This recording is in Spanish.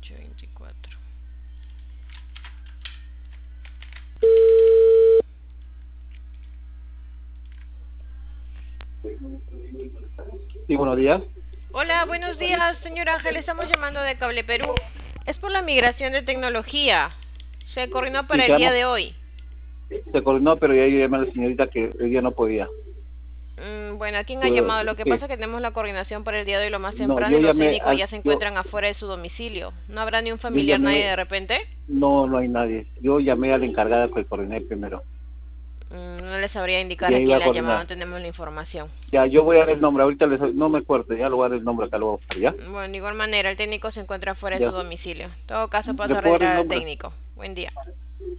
24. Sí, buenos días. Hola, buenos días, señor Ángel. Estamos llamando de Cable Perú. Es por la migración de tecnología. Se coordinó Sí, para el día llamo. de hoy. Se coordinó, pero ya yo llamé a la señorita que hoy día no podía. Bueno, ¿a quién ha llamado? Lo que Sí. pasa es que tenemos la coordinación para el día de hoy lo más No, temprano yo y los llamé técnicos al, ya se encuentran afuera de su domicilio. ¿No habrá ni un yo familiar, nadie llamé, de repente? no, no hay nadie. Yo llamé a la encargada que coordiné primero. No les sabría indicar Ya a iba quién a le ha llamado, no coordinar. tenemos la información. Ya, yo voy a dar el nombre. Ahorita no me acuerdo, ya lo voy a dar el nombre acá, lo voy a buscar, ¿ya? Bueno, de igual manera, el técnico se encuentra fuera de su Ya. domicilio. En todo caso, paso ¿Le a puedo dar retirar el al nombre? técnico. Buen día.